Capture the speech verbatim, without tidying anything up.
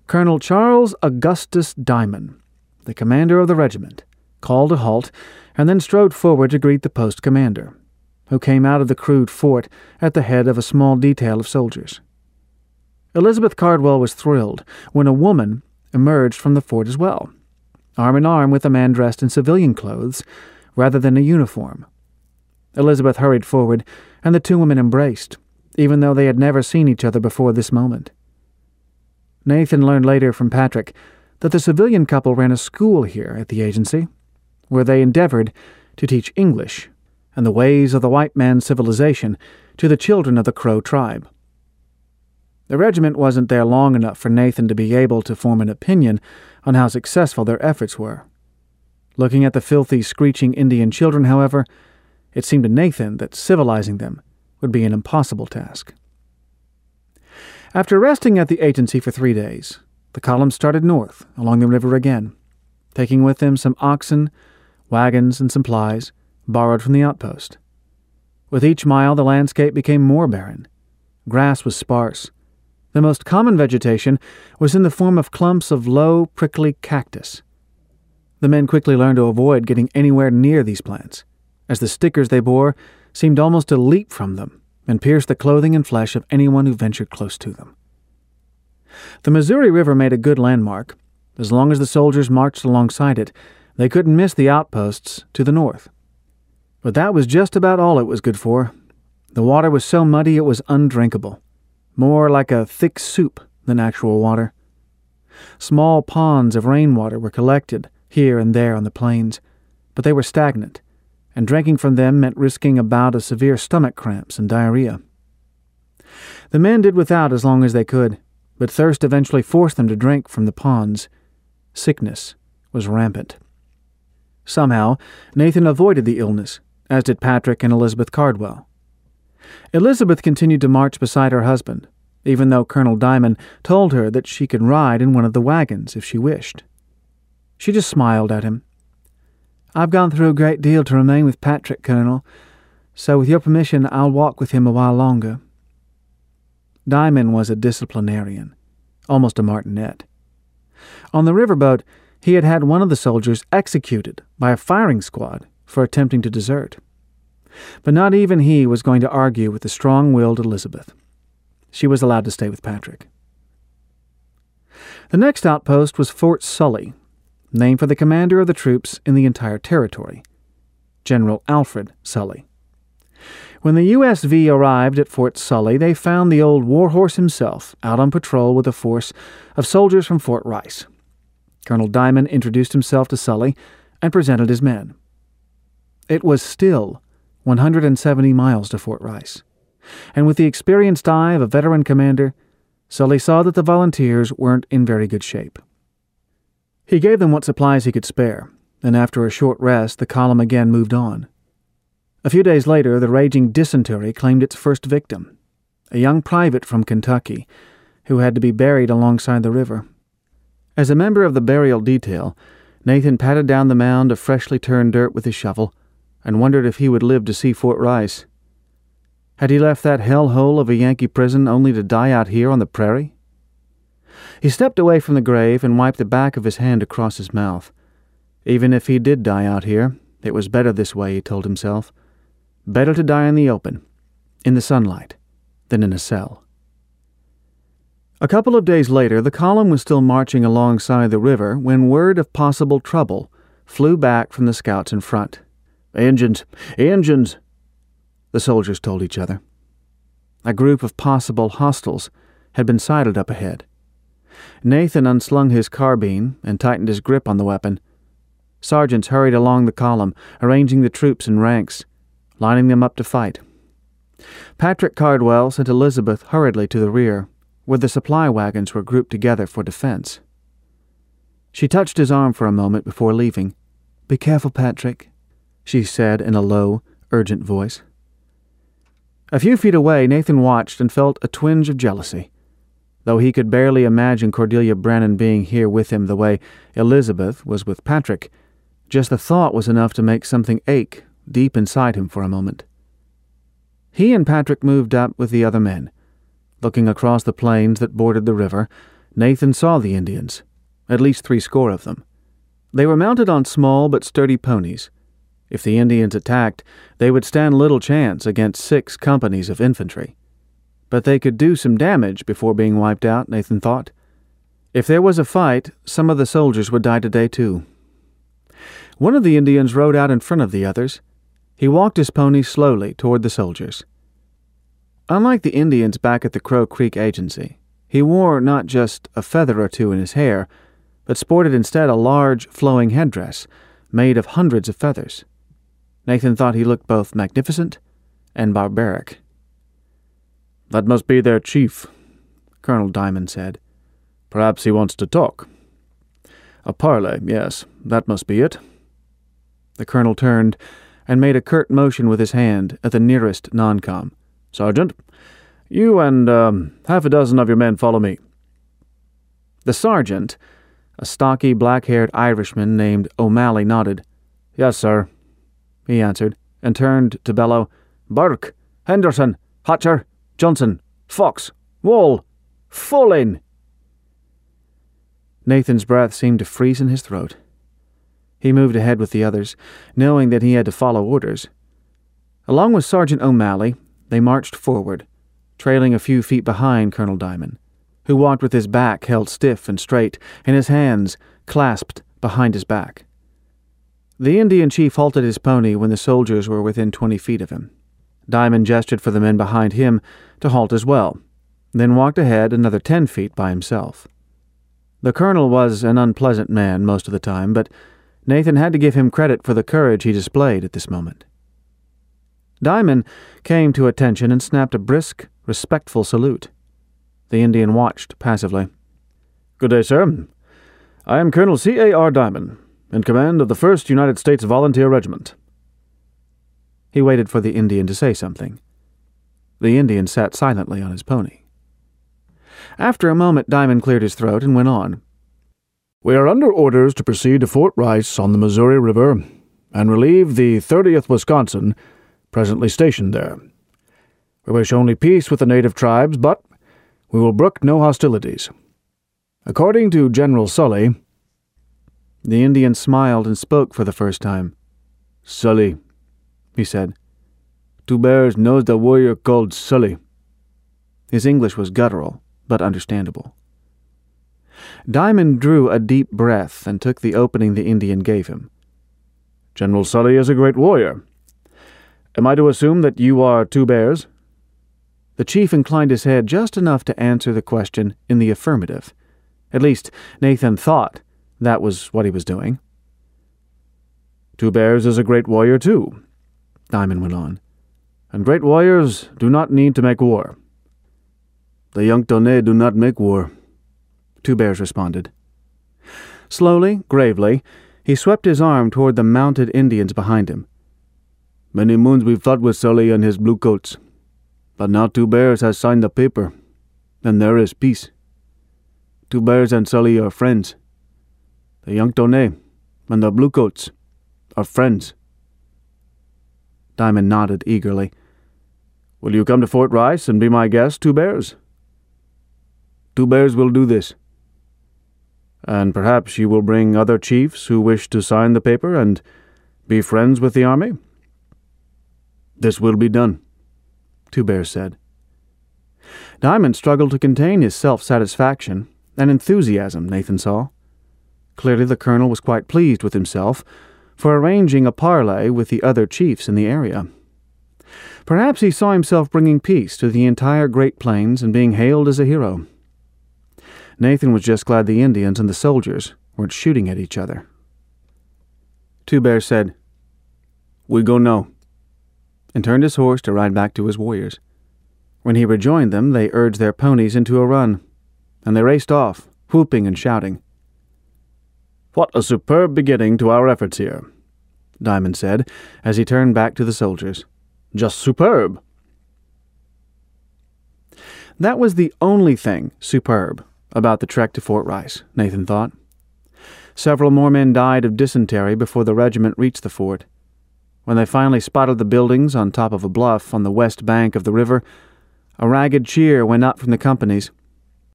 Colonel Charles Augustus Diamond, the commander of the regiment, called a halt and then strode forward to greet the post commander, who came out of the crude fort at the head of a small detail of soldiers. Elizabeth Cardwell was thrilled when a woman emerged from the fort as well, arm in arm with a man dressed in civilian clothes rather than a uniform. Elizabeth hurried forward, and the two women embraced, even though they had never seen each other before this moment. Nathan learned later from Patrick that the civilian couple ran a school here at the agency, where they endeavored to teach English and the ways of the white man's civilization to the children of the Crow tribe. The regiment wasn't there long enough for Nathan to be able to form an opinion on how successful their efforts were. Looking at the filthy, screeching Indian children, however, it seemed to Nathan that civilizing them would be an impossible task. After resting at the agency for three days, the column started north along the river again, taking with them some oxen, wagons, and supplies borrowed from the outpost. With each mile, the landscape became more barren. Grass was sparse. The most common vegetation was in the form of clumps of low, prickly cactus. The men quickly learned to avoid getting anywhere near these plants, as the stickers they bore seemed almost to leap from them and pierce the clothing and flesh of anyone who ventured close to them. The Missouri River made a good landmark. As long as the soldiers marched alongside it, they couldn't miss the outposts to the north. But that was just about all it was good for. The water was so muddy it was undrinkable, more like a thick soup than actual water. Small ponds of rainwater were collected here and there on the plains, but they were stagnant, and drinking from them meant risking a bout of severe stomach cramps and diarrhea. The men did without as long as they could, but thirst eventually forced them to drink from the ponds. Sickness was rampant. Somehow, Nathan avoided the illness, as did Patrick and Elizabeth Cardwell. Elizabeth continued to march beside her husband, even though Colonel Diamond told her that she could ride in one of the wagons if she wished. She just smiled at him. "I've gone through a great deal to remain with Patrick, Colonel, so with your permission I'll walk with him a while longer." Diamond was a disciplinarian, almost a martinet. On the riverboat, he had had one of the soldiers executed by a firing squad for attempting to desert. But not even he was going to argue with the strong-willed Elizabeth. She was allowed to stay with Patrick. The next outpost was Fort Sully, named for the commander of the troops in the entire territory, General Alfred Sully. When the U S V arrived at Fort Sully, they found the old warhorse himself out on patrol with a force of soldiers from Fort Rice. Colonel Diamond introduced himself to Sully and presented his men. It was still one hundred seventy miles to Fort Rice, and with the experienced eye of a veteran commander, Sully saw that the volunteers weren't in very good shape. He gave them what supplies he could spare, and after a short rest, the column again moved on. A few days later, the raging dysentery claimed its first victim, a young private from Kentucky, who had to be buried alongside the river. As a member of the burial detail, Nathan patted down the mound of freshly turned dirt with his shovel and wondered if he would live to see Fort Rice. Had he left that hellhole of a Yankee prison only to die out here on the prairie? He stepped away from the grave and wiped the back of his hand across his mouth. Even if he did die out here, it was better this way, he told himself. Better to die in the open, in the sunlight, than in a cell. A couple of days later, the column was still marching alongside the river when word of possible trouble flew back from the scouts in front. "Injuns! Injuns!" the soldiers told each other. A group of possible hostiles had been sighted up ahead. Nathan unslung his carbine and tightened his grip on the weapon. Sergeants hurried along the column, arranging the troops in ranks, lining them up to fight. Patrick Cardwell sent Elizabeth hurriedly to the rear, where the supply wagons were grouped together for defense. She touched his arm for a moment before leaving. "Be careful, Patrick," she said in a low, urgent voice. A few feet away, Nathan watched and felt a twinge of jealousy. Though he could barely imagine Cordelia Brennan being here with him the way Elizabeth was with Patrick, just the thought was enough to make something ache deep inside him for a moment. He and Patrick moved up with the other men, looking across the plains that bordered the river, Nathan saw the Indians, at least three score of them. They were mounted on small but sturdy ponies. If the Indians attacked, they would stand little chance against six companies of infantry. But they could do some damage before being wiped out, Nathan thought. If there was a fight, some of the soldiers would die today too. One of the Indians rode out in front of the others. He walked his pony slowly toward the soldiers. Unlike the Indians back at the Crow Creek Agency, he wore not just a feather or two in his hair, but sported instead a large, flowing headdress made of hundreds of feathers. Nathan thought he looked both magnificent and barbaric. "That must be their chief," Colonel Diamond said. "Perhaps he wants to talk." "A parley, yes, that must be it." The colonel turned and made a curt motion with his hand at the nearest non-com. "Sergeant, you and um, half a dozen of your men follow me." The sergeant, a stocky, black-haired Irishman named O'Malley, nodded. "Yes, sir," he answered, and turned to bellow, "Burke, Henderson, Hatcher, Johnson, Fox, Wall, fall in!" Nathan's breath seemed to freeze in his throat. He moved ahead with the others, knowing that he had to follow orders. Along with Sergeant O'Malley, they marched forward, trailing a few feet behind Colonel Diamond, who walked with his back held stiff and straight and his hands clasped behind his back. The Indian chief halted his pony when the soldiers were within twenty feet of him. Diamond gestured for the men behind him to halt as well, then walked ahead another ten feet by himself. The colonel was an unpleasant man most of the time, but Nathan had to give him credit for the courage he displayed at this moment. Diamond came to attention and snapped a brisk, respectful salute. The Indian watched passively. "Good day, sir. I am Colonel C A R Diamond, in command of the first United States Volunteer Regiment." He waited for the Indian to say something. The Indian sat silently on his pony. After a moment, Diamond cleared his throat and went on. "We are under orders to proceed to Fort Rice on the Missouri River and relieve the thirtieth Wisconsin, presently stationed there. We wish only peace with the native tribes, but we will brook no hostilities. According to General Sully—" The Indian smiled and spoke for the first time. "Sully," he said. "Two Bears knows the warrior called Sully." His English was guttural, but understandable. Diamond drew a deep breath and took the opening the Indian gave him. "General Sully is a great warrior. Am I to assume that you are Two Bears?" The chief inclined his head just enough to answer the question in the affirmative. At least, Nathan thought that was what he was doing. "Two Bears is a great warrior, too," Diamond went on. "And great warriors do not need to make war." "The Yanktonais do not make war," Two Bears responded. Slowly, gravely, he swept his arm toward the mounted Indians behind him. "Many moons we fought with Sully and his bluecoats, but now Two Bears has signed the paper, and there is peace. Two Bears and Sully are friends. The Yanktonais and the bluecoats are friends." Diamond nodded eagerly. "Will you come to Fort Rice and be my guest, Two Bears?" "Two Bears will do this." "And perhaps you will bring other chiefs who wish to sign the paper and be friends with the army?" "This will be done," Two Bears said. Diamond struggled to contain his self-satisfaction and enthusiasm, Nathan saw. Clearly the colonel was quite pleased with himself for arranging a parley with the other chiefs in the area. Perhaps he saw himself bringing peace to the entire Great Plains and being hailed as a hero. Nathan was just glad the Indians and the soldiers weren't shooting at each other. Two Bears said, "We go now," and turned his horse to ride back to his warriors. When he rejoined them, they urged their ponies into a run, and they raced off, whooping and shouting. "What a superb beginning to our efforts here," Diamond said, as he turned back to the soldiers. "Just superb." That was the only thing superb about the trek to Fort Rice, Nathan thought. Several more men died of dysentery before the regiment reached the fort. When they finally spotted the buildings on top of a bluff on the west bank of the river, a ragged cheer went up from the companies,